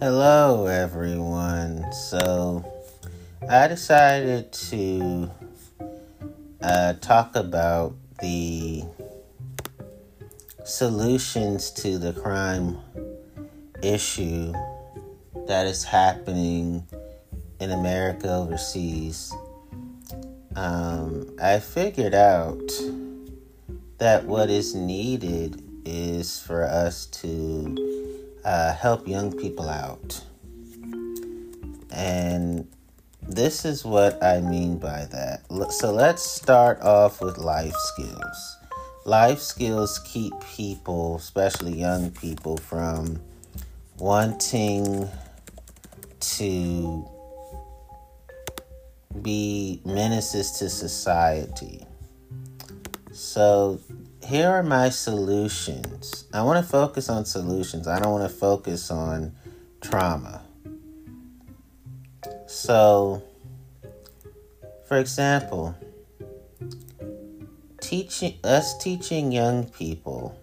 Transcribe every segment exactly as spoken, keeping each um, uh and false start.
Hello, everyone. So, I decided to uh, talk about the solutions to the crime issue that is happening in America overseas. Um, I figured out that what is needed is for us to uh, help young people out. And this is what I mean by that. So let's start off with life skills. Life skills keep people, especially young people, from wanting to be menaces to society. So here are my solutions. I want to focus on solutions. I don't want to focus on trauma. So, for example, teaching us teaching young people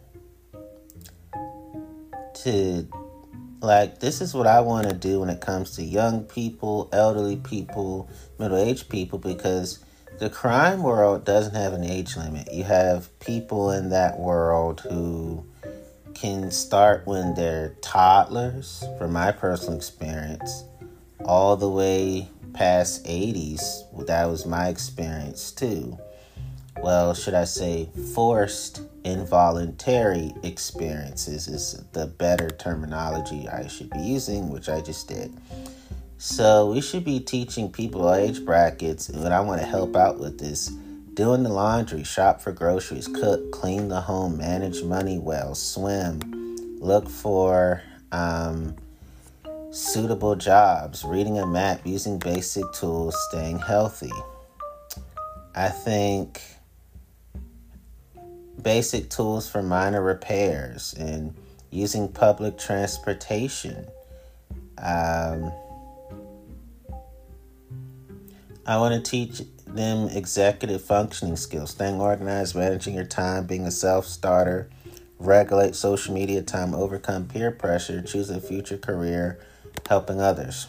to, like, this is what I want to do when it comes to young people, elderly people, middle-aged people, because the crime world doesn't have an age limit. You have people in that world who can start when they're toddlers, from my personal experience, all the way past eighties. That was my experience too. Well, should I say forced involuntary experiences is the better terminology I should be using, which I just did. So we should be teaching people age brackets, and what I want to help out with is doing the laundry, shop for groceries, cook, clean the home, manage money well, swim, look for um, suitable jobs, reading a map, using basic tools, staying healthy. I think basic tools for minor repairs and using public transportation. Um... I want to teach them executive functioning skills, staying organized, managing your time, being a self-starter, regulate social media time, overcome peer pressure, choose a future career, helping others.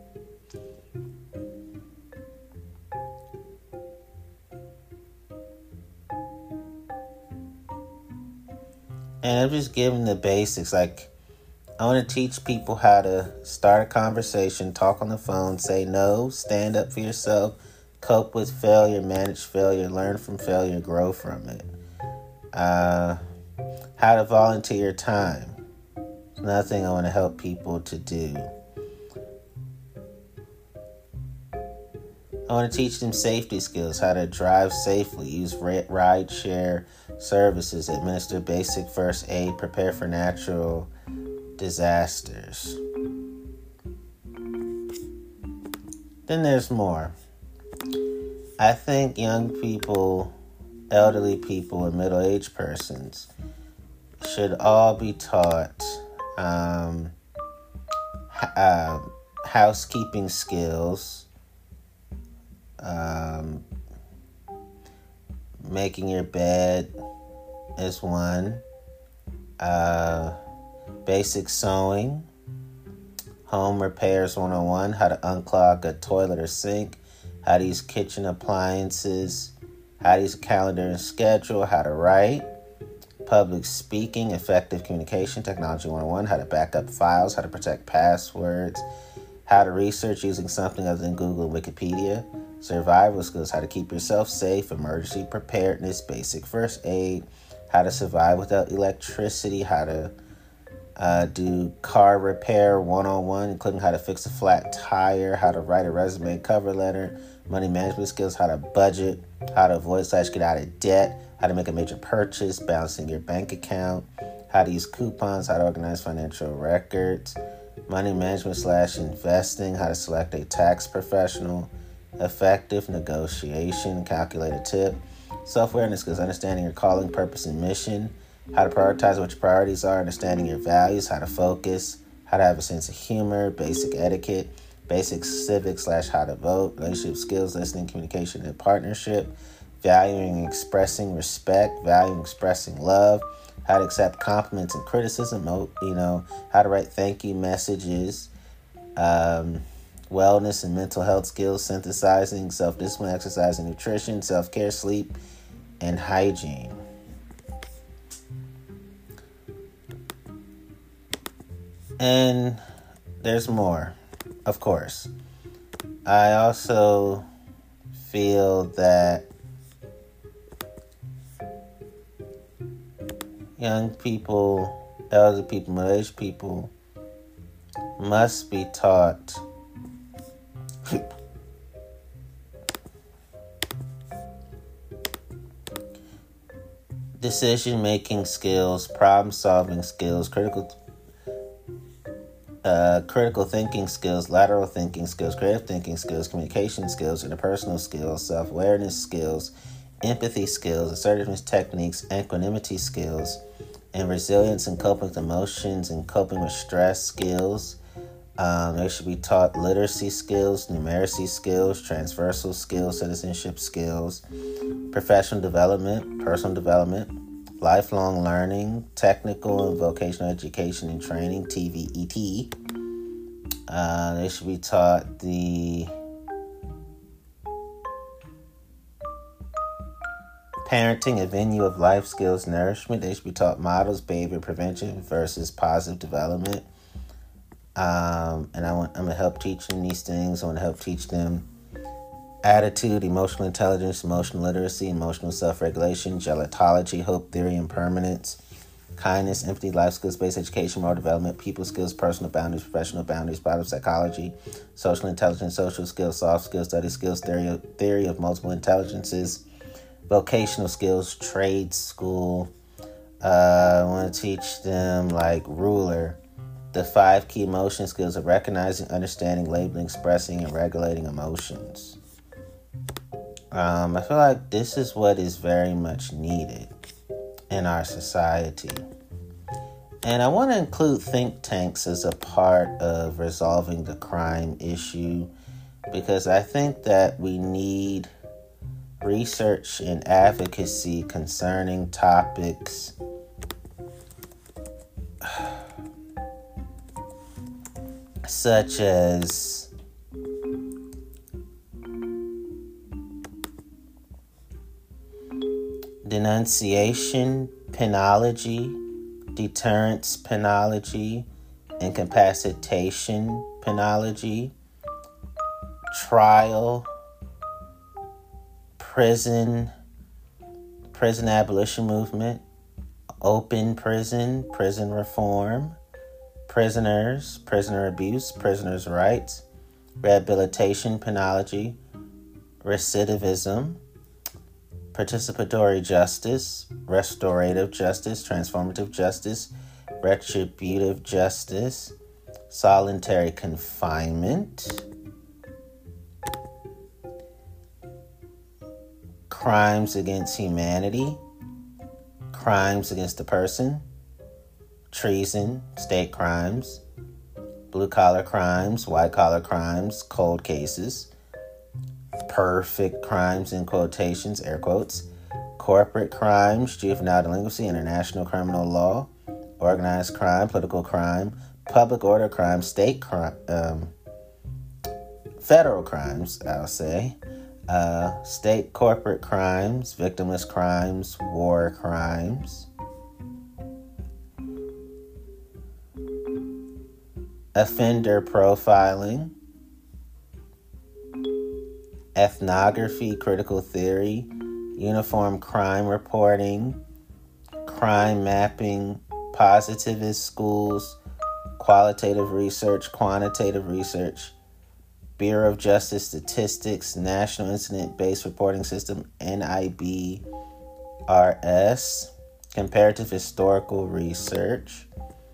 And I'm just giving the basics. Like, I want to teach people how to start a conversation, talk on the phone, say no, stand up for yourself, cope with failure, manage failure, learn from failure, grow from it. Uh, how to volunteer your time. It's another thing I want to help people to do. I want to teach them safety skills, how to drive safely, use ride share services, administer basic first aid, prepare for natural disasters. Then there's more. I think young people, elderly people, and middle-aged persons should all be taught um, uh, housekeeping skills, um, making your bed is one, uh, basic sewing, home repairs one oh one, how to unclog a toilet or sink, how to use kitchen appliances, how to use a calendar and schedule, how to write, public speaking, effective communication, technology one oh one, how to back up files, how to protect passwords, how to research using something other than Google and Wikipedia, survival skills, how to keep yourself safe, emergency preparedness, basic first aid, how to survive without electricity, how to Uh, do car repair one oh one, including how to fix a flat tire, how to write a resume cover letter, money management skills, how to budget, how to avoid slash get out of debt, how to make a major purchase, balancing your bank account, how to use coupons, how to organize financial records, money management slash investing, how to select a tax professional, effective negotiation, calculate a tip, self-awareness skills, understanding your calling, purpose, and mission, how to prioritize what your priorities are, understanding your values, how to focus, how to have a sense of humor, basic etiquette, basic civics slash how to vote, relationship skills, listening, communication, and partnership, valuing and expressing respect, valuing expressing love, how to accept compliments and criticism, you know, how to write thank you messages, um, wellness and mental health skills, synthesizing, self-discipline, exercise and nutrition, self-care, sleep, and hygiene. And there's more, of course. I also feel that young people, elder people, middle-aged people must be taught decision-making skills, problem-solving skills, critical uh, critical thinking skills, lateral thinking skills, creative thinking skills, communication skills, interpersonal skills, self-awareness skills, empathy skills, assertiveness techniques, equanimity skills, and resilience and coping with emotions and coping with stress skills. Um, they should be taught literacy skills, numeracy skills, transversal skills, citizenship skills, professional development, personal development, lifelong learning, technical and vocational education and training, T V E T. Uh, they should be taught the parenting, a venue of life skills, nourishment. They should be taught models, behavior prevention versus positive development. Um, and I want, I'm going to help teach them these things. I want to help teach them attitude, emotional intelligence, emotional literacy, emotional self-regulation, gelotology, hope theory, impermanence, kindness, empathy, life skills, based education, moral development, people skills, personal boundaries, professional boundaries, positive psychology, social intelligence, social skills, soft skills, study skills, theory, theory of multiple intelligences, vocational skills, trade school. Uh, I want to teach them like ruler, the five key emotion skills of recognizing, understanding, labeling, expressing, and regulating emotions. Um, I feel like this is what is very much needed in our society. And I want to include think tanks as a part of resolving the crime issue, because I think that we need research and advocacy concerning topics such as denunciation, penology, deterrence penology, incapacitation penology, trial, prison, prison abolition movement, open prison, prison reform, prisoners, prisoner abuse, prisoners' rights, rehabilitation penology, recidivism, participatory justice, restorative justice, transformative justice, retributive justice, solitary confinement, crimes against humanity, crimes against the person, treason, state crimes, blue-collar crimes, white-collar crimes, cold cases, perfect crimes in quotations, air quotes, corporate crimes, juvenile delinquency, international criminal law, organized crime, political crime, public order crime, state crime, um, federal crimes, I'll say, uh, state corporate crimes, victimless crimes, war crimes, offender profiling, ethnography, critical theory, uniform crime reporting, crime mapping, positivist schools, qualitative research, quantitative research, Bureau of Justice Statistics, National Incident-Based Reporting System, N I B R S, comparative historical research,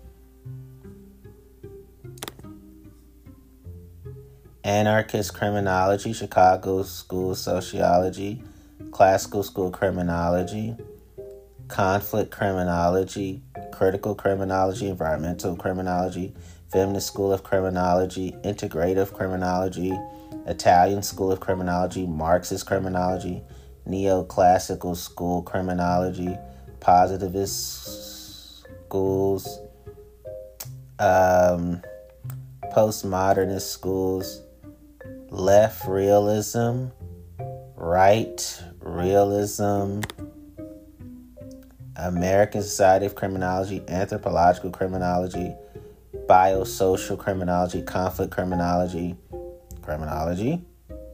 anarchist criminology, Chicago School of Sociology, classical school criminology, conflict criminology, critical criminology, environmental criminology, feminist school of criminology, integrative criminology, Italian school of criminology, Marxist criminology, neoclassical school criminology, positivist schools, um, postmodernist schools, left realism, right realism, American Society of Criminology, anthropological criminology, biosocial criminology, conflict criminology, criminology,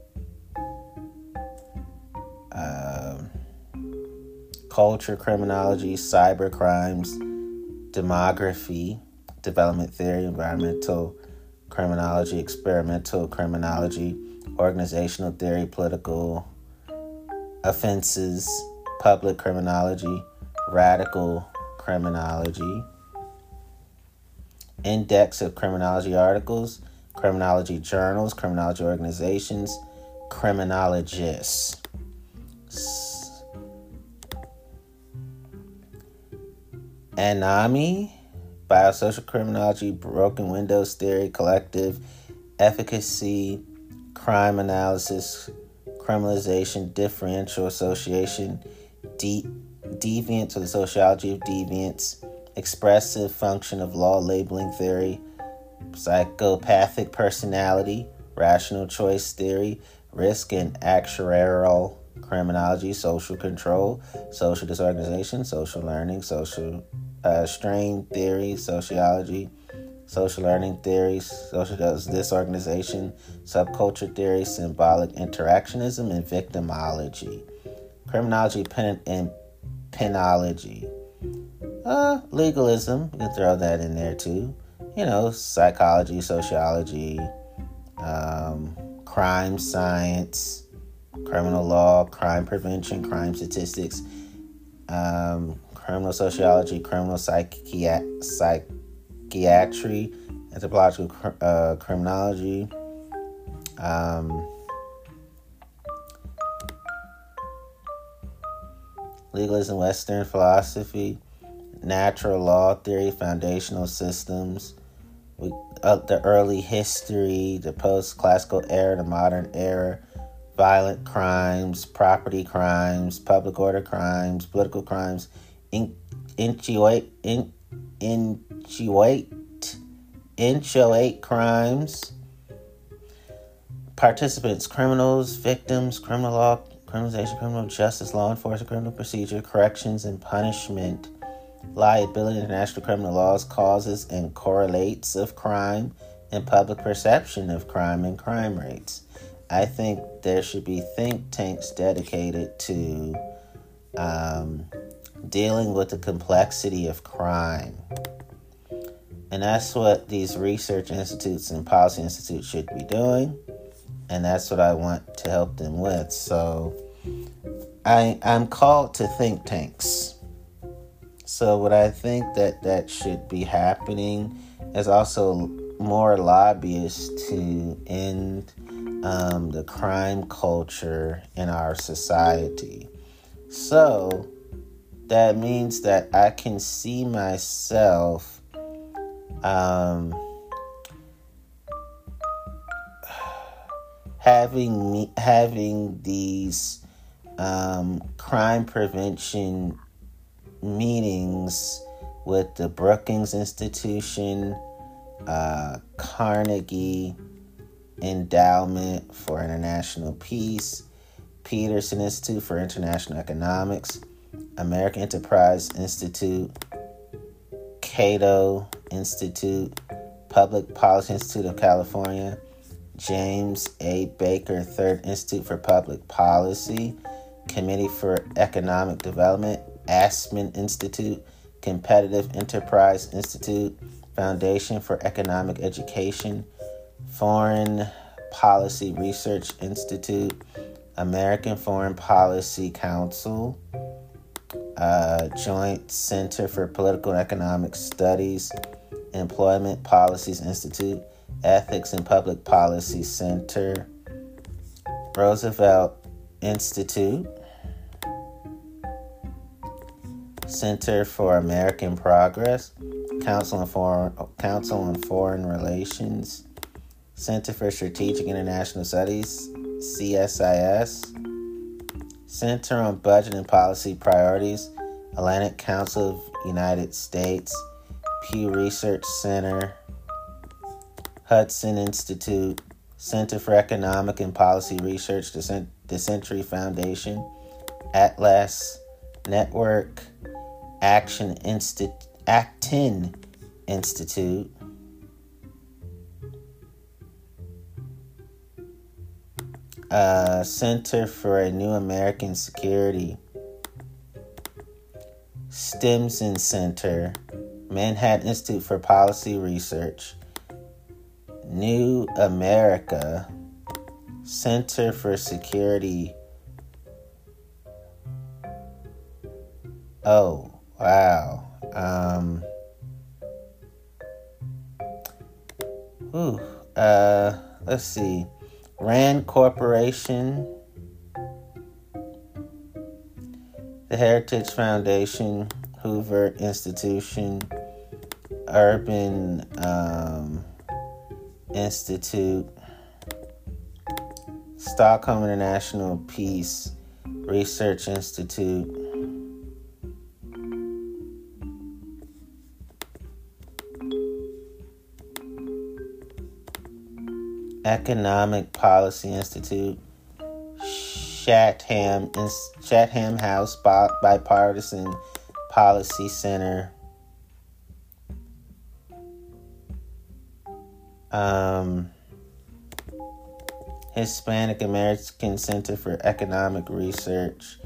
um, culture criminology, cyber crimes, demography, development theory, environmental criminology, experimental criminology, organizational theory, political offenses, public criminology, radical criminology, index of criminology articles, criminology journals, criminology organizations, criminologists. ANAMI, biosocial criminology, broken windows theory, collective efficacy, crime analysis, criminalization, differential association, de- deviance or the sociology of deviance, expressive function of law labeling theory, psychopathic personality, rational choice theory, risk and actuarial criminology, social control, social disorganization, social learning, social uh, strain theory, sociology, social learning theories, social disorganization, subculture theory, symbolic interactionism, and victimology. Criminology pen- and penology. Uh, legalism, you can throw that in there too. You know, psychology, sociology, um, crime science, criminal law, crime prevention, crime statistics, um, criminal sociology, criminal psychi- psychiatry, anthropological uh, criminology, um, legalism, Western philosophy, natural law theory, foundational systems, we, uh, the early history, the post-classical era, the modern era, violent crimes, property crimes, public order crimes, political crimes, in, inchoate, in, inchoate, inchoate crimes, participants, criminals, victims, criminal law, criminalization, criminal justice, law enforcement, criminal procedure, corrections and punishment, liability, international criminal laws, causes and correlates of crime, and public perception of crime and crime rates. I think there should be think tanks dedicated to um, dealing with the complexity of crime. And that's what these research institutes and policy institutes should be doing. And that's what I want to help them with. So I, I'm called to think tanks. So what I think that, that should be happening is also more lobbyists to end um, the crime culture in our society. So that means that I can see myself um, having me, having these um, crime prevention meetings with the Brookings Institution, uh, Carnegie Endowment for International Peace, Peterson Institute for International Economics, American Enterprise Institute, Cato Institute, Public Policy Institute of California, James A. Baker Third Institute for Public Policy, Committee for Economic Development, Aspen Institute, Competitive Enterprise Institute, Foundation for Economic Education, Foreign Policy Research Institute, American Foreign Policy Council, uh, Joint Center for Political and Economic Studies, Employment Policies Institute, Ethics and Public Policy Center, Roosevelt Institute, Center for American Progress, Council on Foreign, Council on Foreign Relations, Center for Strategic International Studies, C S I S, Center on Budget and Policy Priorities, Atlantic Council of United States, Pew Research Center, Hudson Institute, Center for Economic and Policy Research, the, Cent- the Century Foundation, Atlas Network, Action Insti- Acton Institute, uh, Center for a New American Security, Stimson Center, Manhattan Institute for Policy Research, New America, Center for Security. Oh, wow. Um, ooh, uh, let's see. Rand Corporation, the Heritage Foundation, Hoover Institution, Urban um, Institute, Stockholm International Peace Research Institute, Economic Policy Institute, Chatham, Chatham House Bipartisan Policy Center, um, Hispanic American Center for Economic Research,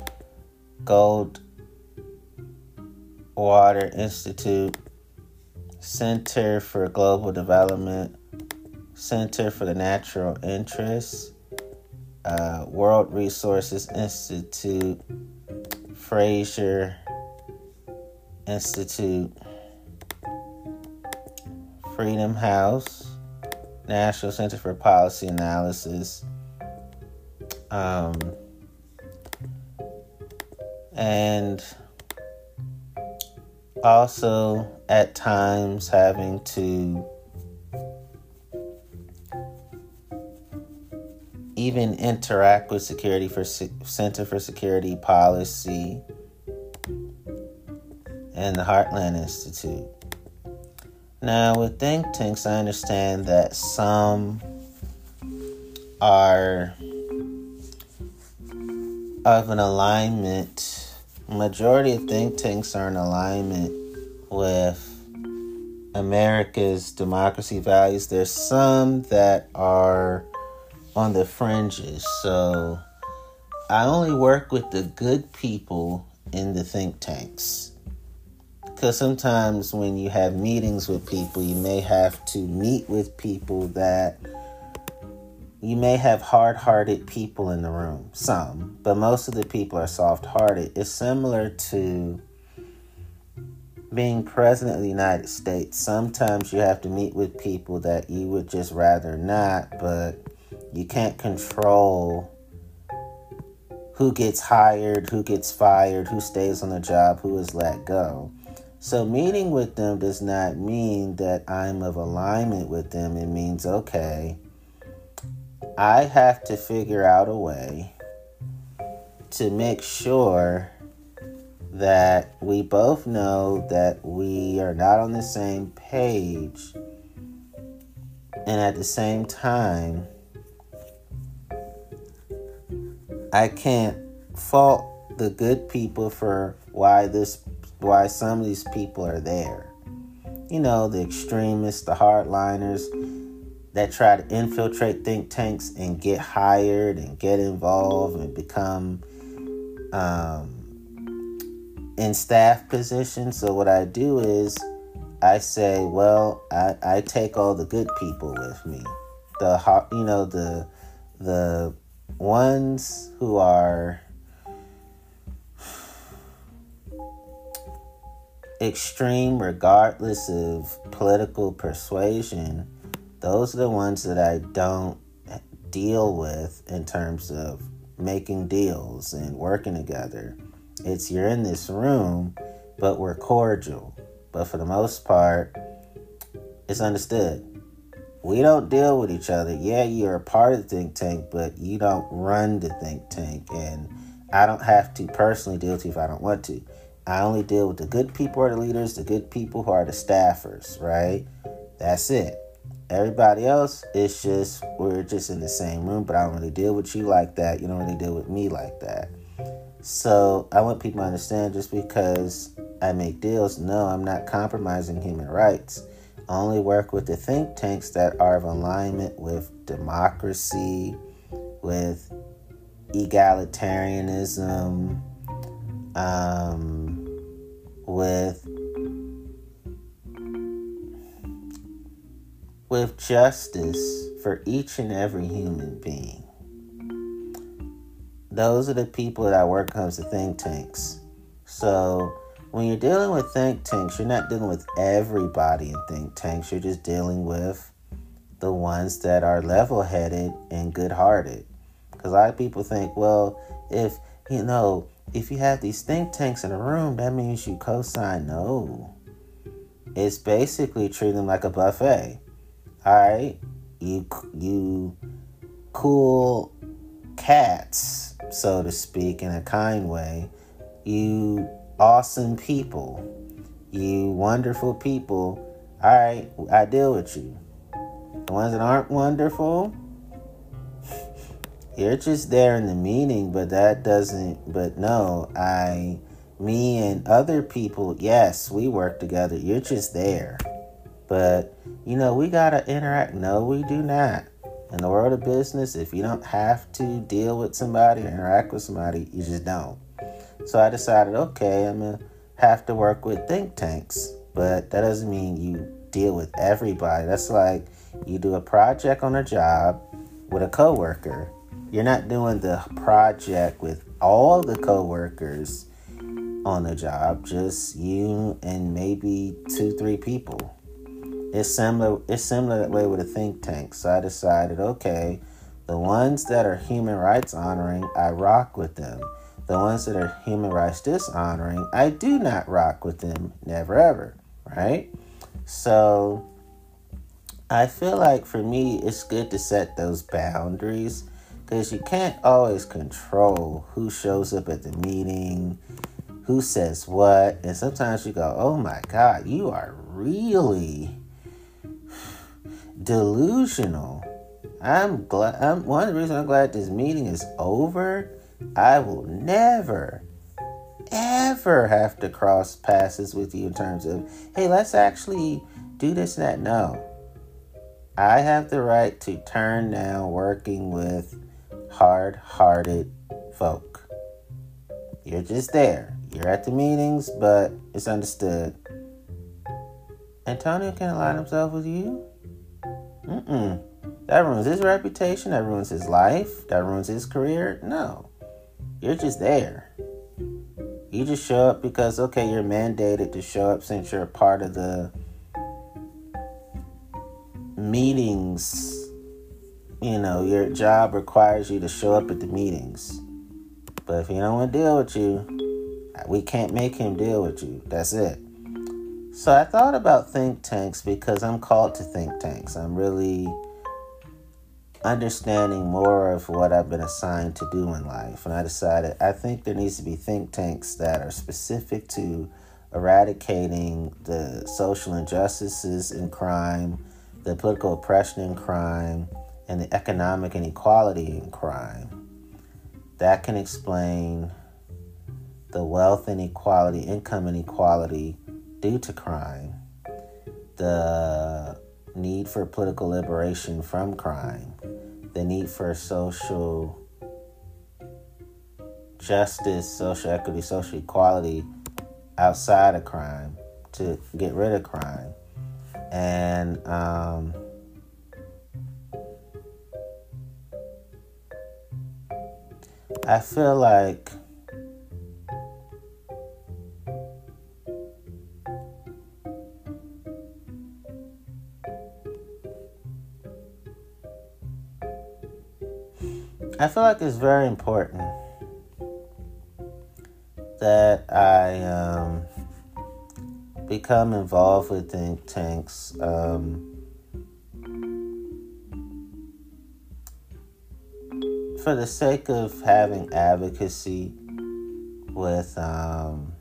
Goldwater Institute, Center for Global Development, Center for the Natural Interests, uh, World Resources Institute, Fraser Institute, Freedom House, National Center for Policy Analysis, um, and also at times having to even interact with Security for Se- Center for Security Policy and the Heartland Institute. Now, with think tanks, I understand that some are of an alignment. Majority of think tanks are in alignment with America's democracy values. There's some that are on the fringes. So I only work with the good people in the think tanks. Because sometimes when you have meetings with people, you may have to meet with people that you may have hard-hearted people in the room. Some, but most of the people are soft-hearted. It's similar to being president of the United States. Sometimes you have to meet with people that you would just rather not, but you can't control who gets hired, who gets fired, who stays on the job, who is let go. So meeting with them does not mean that I'm of alignment with them. It means, okay, I have to figure out a way to make sure that we both know that we are not on the same page, and at the same time, I can't fault the good people for why this, why some of these people are there. You know, the extremists, the hardliners that try to infiltrate think tanks and get hired and get involved and become um, in staff positions. So what I do is I say, well, I, I take all the good people with me. The, you know, the, the ones who are extreme regardless of political persuasion, those are the ones that I don't deal with in terms of making deals and working together. It's you're in this room, but we're cordial. But for the most part, it's understood. We don't deal with each other. Yeah, you're a part of the think tank, but you don't run the think tank. And I don't have to personally deal with you if I don't want to. I only deal with the good people who are the leaders, the good people who are the staffers, right? That's it. Everybody else, it's just, we're just in the same room, but I don't really deal with you like that. You don't really deal with me like that. So I want people to understand, just because I make deals, no, I'm not compromising human rights. I only work with the think tanks that are of alignment with democracy, with egalitarianism, um, with with justice for each and every human being. Those are the people that I work comes to think tanks. So when you're dealing with think tanks, you're not dealing with everybody in think tanks. You're just dealing with the ones that are level-headed and good-hearted. Because a lot of people think, well, if, you know, if you have these think tanks in a room, that means you co-sign. No. It's basically treating them like a buffet. All right? You, you cool cats, so to speak, in a kind way. You awesome people. You wonderful people. All right, I deal with you. The ones that aren't wonderful, you're just there in the meeting, but that doesn't, but no, I, me and other people, yes, we work together. You're just there. But, you know, we got to interact. No, we do not. In the world of business, if you don't have to deal with somebody or interact with somebody, you just don't. So I decided, okay, I'm going to have to work with think tanks. But that doesn't mean you deal with everybody. That's like you do a project on a job with a coworker. You're not doing the project with all the coworkers on the job, just you and maybe two, three people. It's similar, it's similar that way with a think tank. So I decided, okay, the ones that are human rights honoring, I rock with them. The ones that are human rights dishonoring, I do not rock with them. Never ever, right? So I feel like for me, it's good to set those boundaries, because you can't always control who shows up at the meeting, who says what. And sometimes you go, oh my God, you are really delusional. I'm glad. I'm one of the reasons I'm glad this meeting is over. I will never, ever have to cross paths with you in terms of, hey, let's actually do this and that. No. I have the right to turn down working with hard-hearted folk. You're just there. You're at the meetings, but it's understood. Antonio can align himself with you? Mm-mm. That ruins his reputation. That ruins his life. That ruins his career. No. You're just there. You just show up because, okay, you're mandated to show up since you're a part of the meetings. You know, your job requires you to show up at the meetings. But if he don't want to deal with you, we can't make him deal with you. That's it. So I thought about think tanks because I'm called to think tanks. I'm really understanding more of what I've been assigned to do in life. And I decided I think there needs to be think tanks that are specific to eradicating the social injustices in crime, the political oppression in crime, and the economic inequality in crime. That can explain the wealth inequality, income inequality due to crime, the need for political liberation from crime, the need for social justice, social equity, social equality outside of crime to get rid of crime. And um, I feel like I feel like it's very important that I um, become involved with think tanks. Um, for the sake of having advocacy with um,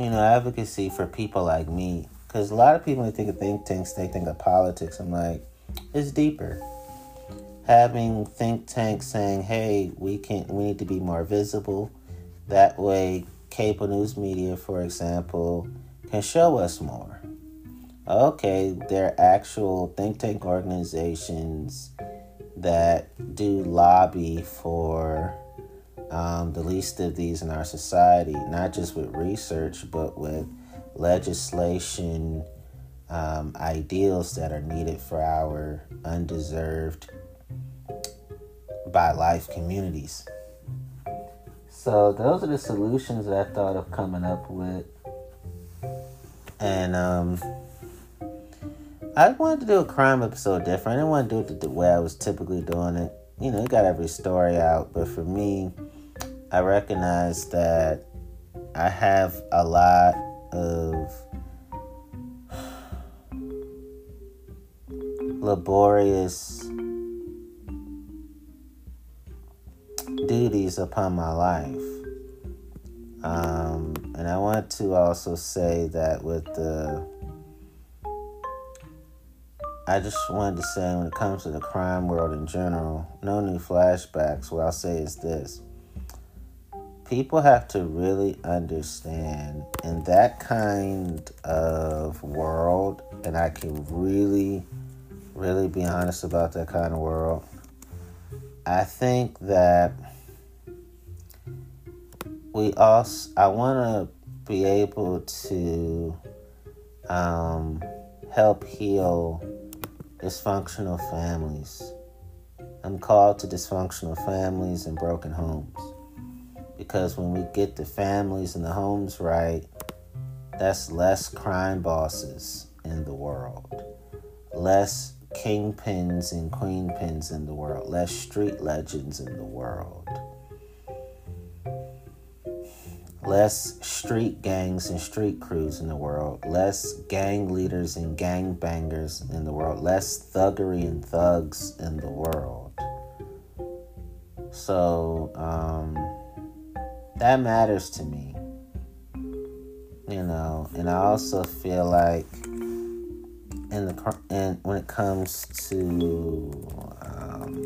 you know, advocacy for people like me. Because a lot of people, when they think of think tanks, they think of politics. I'm like, it's deeper. Having think tanks saying, hey, we can, we need to be more visible. That way, cable news media, for example, can show us more. Okay, there are actual think tank organizations that do lobby for um, the least of these in our society, not just with research, but with legislation, um, ideals that are needed for our undeserved by life communities. So those are the solutions that I thought of coming up with. And um, I wanted to do a crime episode different. I didn't want to do it the way I was typically doing it. You know, you got every story out. But for me, I recognize that I have a lot of laborious duties upon my life. Um, and I want to also say that with the... I just wanted to say when it comes to the crime world in general, no new flashbacks. What I'll say is this. People have to really understand in that kind of world, and I can really, really be honest about that kind of world. I think that we also, I want to be able to um, help heal dysfunctional families. I'm called to dysfunctional families and broken homes. Because when we get the families and the homes right, that's less crime bosses in the world. Less kingpins and queenpins in the world. Less street legends in the world. Less street gangs and street crews in the world. Less gang leaders and gang bangers in the world. Less thuggery and thugs in the world. So, um, that matters to me. You know, and I also feel like in the and when it comes to um,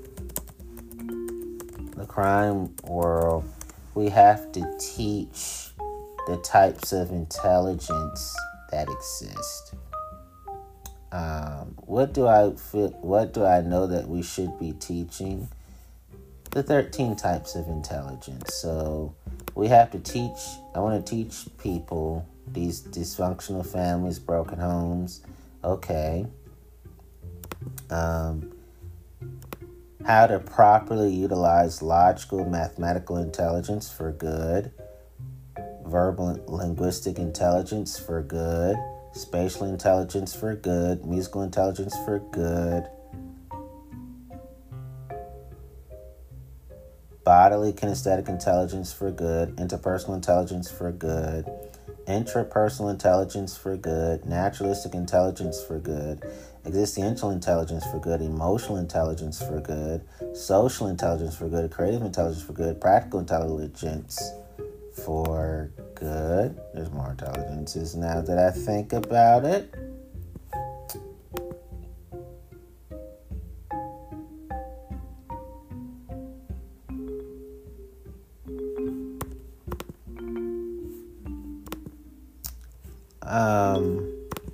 the crime world, we have to teach the types of intelligence that exist. Um, what do I feel? What do I know that we should be teaching? The thirteen types of intelligence. So we have to teach. I want to teach people these dysfunctional families, broken homes. Okay. Um. How to properly utilize logical, mathematical intelligence for good, verbal and linguistic intelligence for good, spatial intelligence for good, musical intelligence for good, bodily kinesthetic intelligence for good, interpersonal intelligence for good, intrapersonal intelligence for good, naturalistic intelligence for good, existential intelligence for good, emotional intelligence for good, social intelligence for good, creative intelligence for good, practical intelligence for good. There's more intelligences now that I think about it. Um...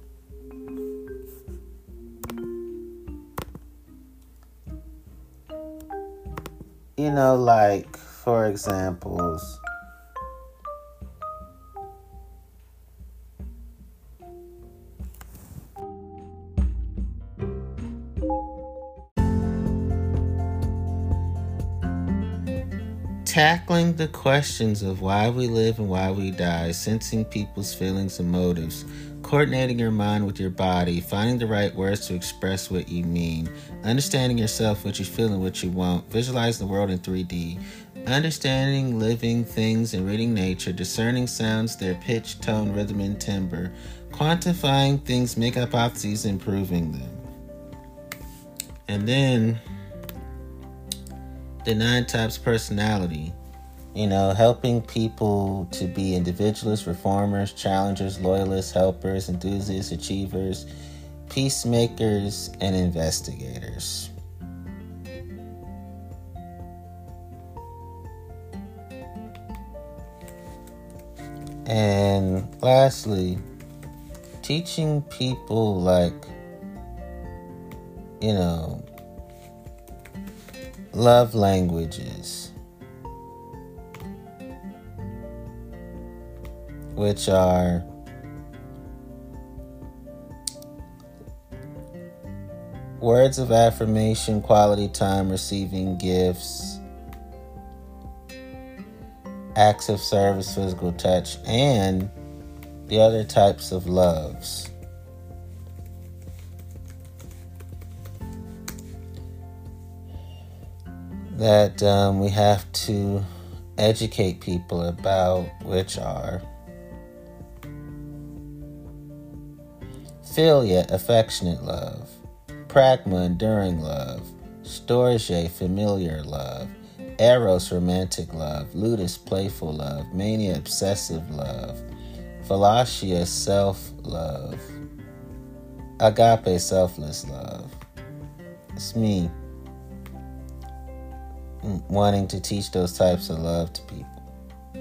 You know, like, for examples, tackling the questions of why we live and why we die, sensing people's feelings and motives, coordinating your mind with your body, finding the right words to express what you mean, understanding yourself, what you feel and what you want, visualizing the world in three D, understanding living things and reading nature, discerning sounds, their pitch, tone, rhythm, and timbre, quantifying things, make hypotheses, and proving them. And then the nine types personality. You know, helping people to be individualists, reformers, challengers, loyalists, helpers, enthusiasts, achievers, peacemakers, and investigators. And lastly, teaching people, like, you know, love languages, which are words of affirmation, quality time, receiving gifts, acts of service, physical touch, and the other types of loves. That um, we have to educate people about, which are philia, affectionate love; pragma, enduring love; storge, familiar love; eros, romantic love; ludus, playful love; mania, obsessive love; philatia, self-love; agape, selfless love. It's me wanting to teach those types of love to people.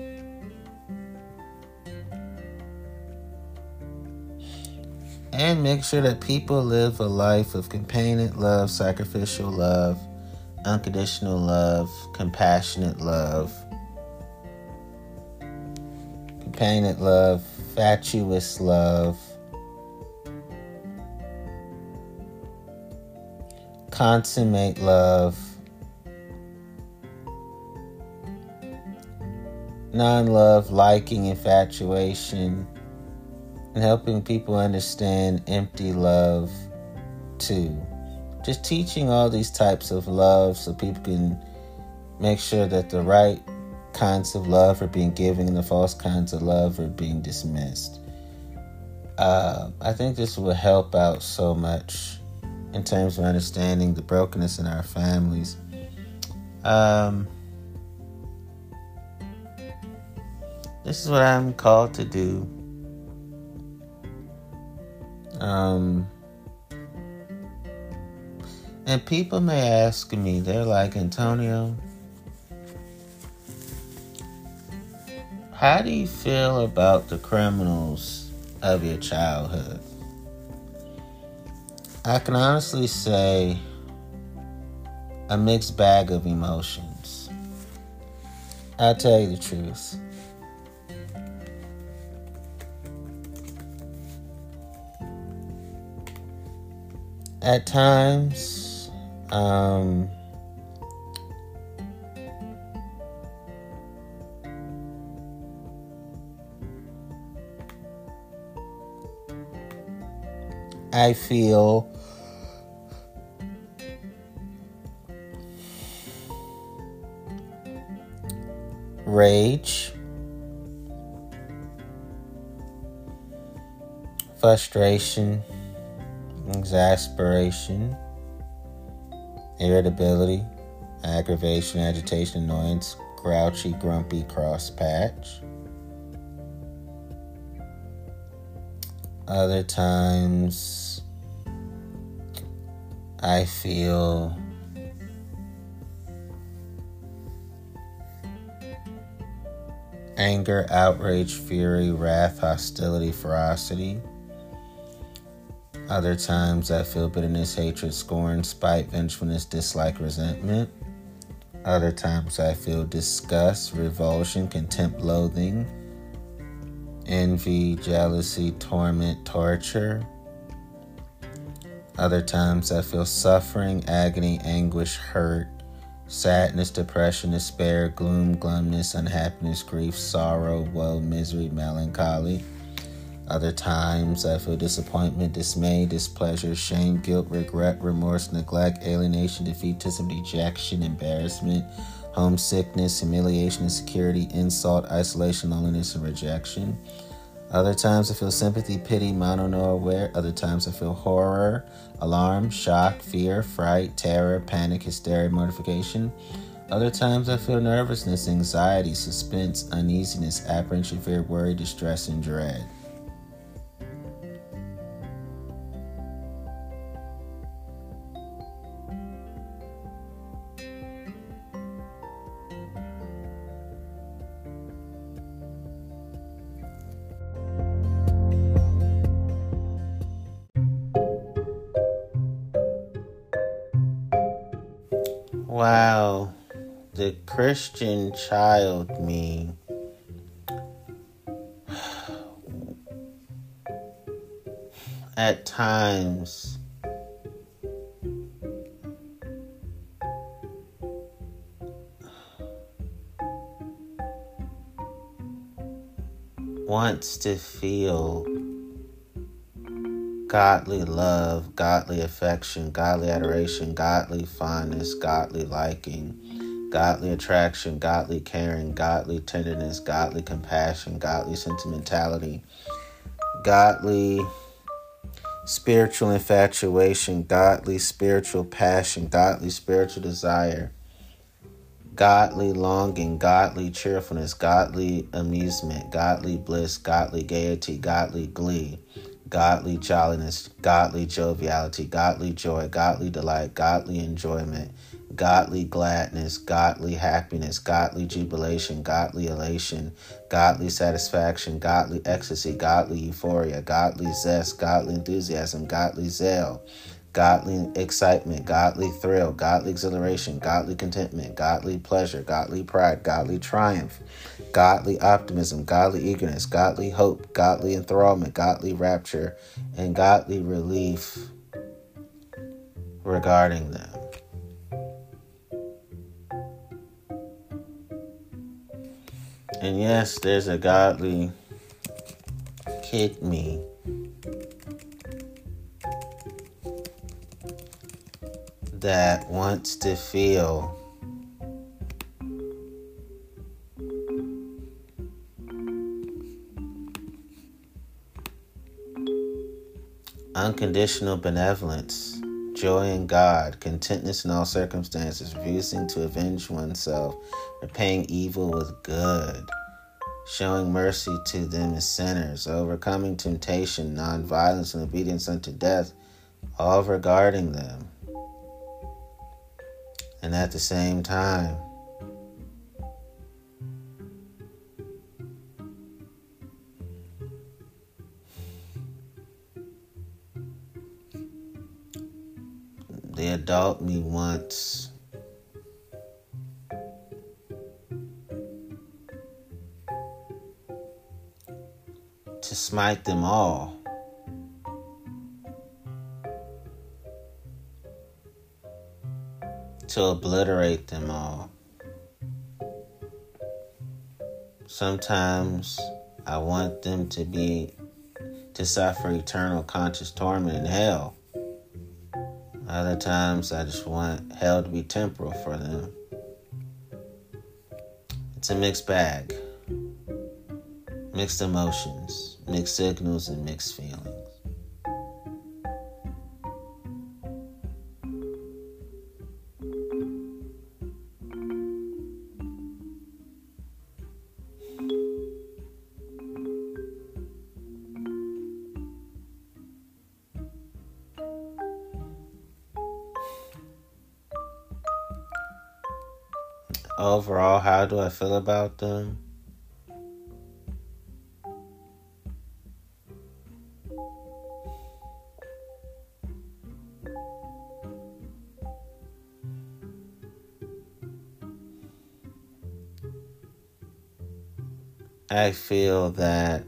And make sure that people live a life of companionate love, sacrificial love, unconditional love, compassionate love, companionate love, fatuous love, consummate love, non-love, liking, infatuation, and helping people understand empty love too. Just teaching all these types of love so people can make sure that the right kinds of love are being given and the false kinds of love are being dismissed. Uh, I think this will help out so much in terms of understanding the brokenness in our families. Um... This is what I'm called to do. Um, and people may ask me, they're like, Antonio, how do you feel about the criminals of your childhood? I can honestly say a mixed bag of emotions. I'll tell you the truth. At times, um, I feel rage, frustration, exasperation, irritability, aggravation, agitation, annoyance, grouchy, grumpy, cross patch. Other times, I feel anger, outrage, fury, wrath, hostility, ferocity. Other times I feel bitterness, hatred, scorn, spite, vengefulness, dislike, resentment. Other times I feel disgust, revulsion, contempt, loathing, envy, jealousy, torment, torture. Other times I feel suffering, agony, anguish, hurt, sadness, depression, despair, gloom, glumness, unhappiness, grief, sorrow, woe, misery, melancholy. Other times I feel disappointment, dismay, displeasure, shame, guilt, regret, remorse, neglect, alienation, defeatism, dejection, embarrassment, homesickness, humiliation, insecurity, insult, isolation, loneliness, and rejection. Other times I feel sympathy, pity, mono, aware. Other times I feel horror, alarm, shock, fear, fright, terror, panic, hysteria, mortification. Other times I feel nervousness, anxiety, suspense, uneasiness, apprehension, fear, worry, distress, and dread. Wow, the Christian child me at times wants to feel godly love, godly affection, godly adoration, godly fondness, godly liking, godly attraction, godly caring, godly tenderness, godly compassion, godly sentimentality, godly spiritual infatuation, godly spiritual passion, godly spiritual desire, godly longing, godly cheerfulness, godly amusement, godly bliss, godly gaiety, godly glee, godly jolliness, godly joviality, godly joy, godly delight, godly enjoyment, godly gladness, godly happiness, godly jubilation, godly elation, godly satisfaction, godly ecstasy, godly euphoria, godly zest, godly enthusiasm, godly zeal, godly excitement, godly thrill, godly exhilaration, godly contentment, godly pleasure, godly pride, godly triumph, godly optimism, godly eagerness, godly hope, godly enthrallment, godly rapture, and godly relief regarding them. And yes, there's a godly kid me that wants to feel unconditional benevolence, joy in God, contentness in all circumstances, refusing to avenge oneself, repaying evil with good, showing mercy to them as sinners, overcoming temptation, non-violence, and obedience unto death, all regarding them. And at the same time, the adult me wants to smite them all. To obliterate them all. Sometimes I want them to be, to suffer eternal conscious torment in hell. Other times I just want hell to be temporal for them. It's a mixed bag. Mixed emotions, mixed signals, and mixed feelings. Overall, how do I feel about them? I feel that,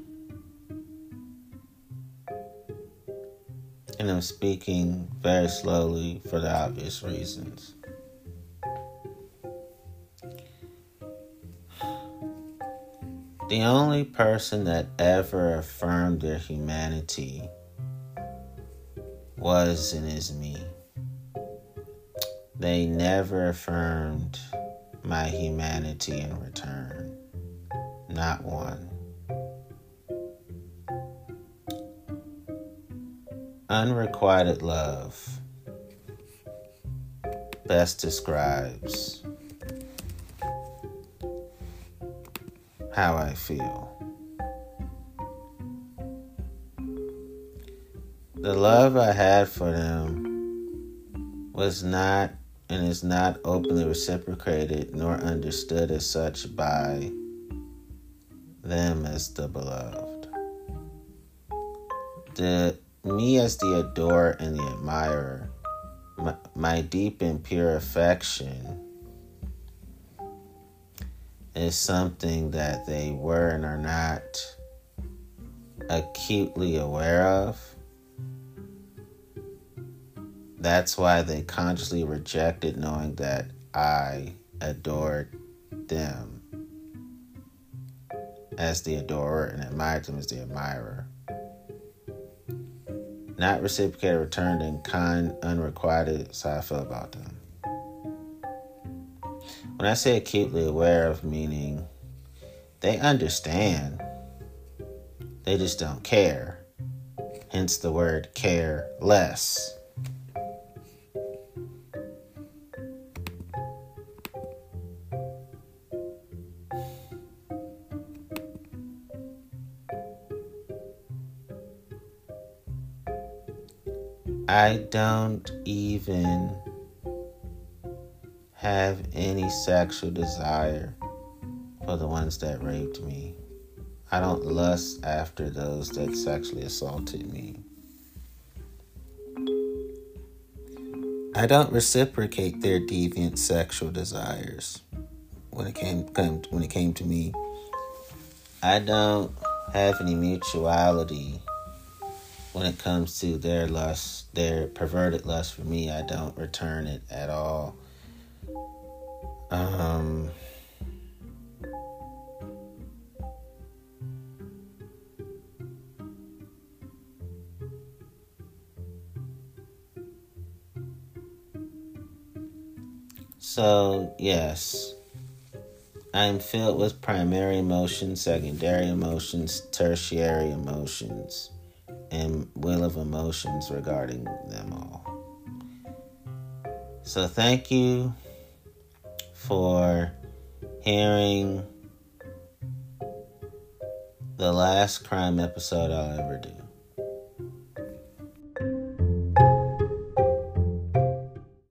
and I'm speaking very slowly for the obvious reasons. The only person that ever affirmed their humanity was and is me. They never affirmed my humanity in return. Not one. Unrequited love best describes how I feel. The love I had for them was not and is not openly reciprocated nor understood as such by them as the beloved. The me as the adorer and the admirer, my, my deep and pure affection is something that they were and are not acutely aware of. That's why they consciously rejected knowing that I adored them as the adorer and admired them as the admirer. Not reciprocated, returned in kind, unrequited is how I feel about them. When I say acutely aware of, meaning they understand, they just don't care. Hence the word care less. I don't even have any sexual desire for the ones that raped me. I don't lust after those that sexually assaulted me. I don't reciprocate their deviant sexual desires. When it came, when it came to me, I don't have any mutuality when it comes to their lust, their perverted lust for me. I don't return it at all. Um, so, yes, I'm filled with primary emotions, secondary emotions, tertiary emotions, and will of emotions regarding them all. So thank you for hearing the last crime episode I'll ever do.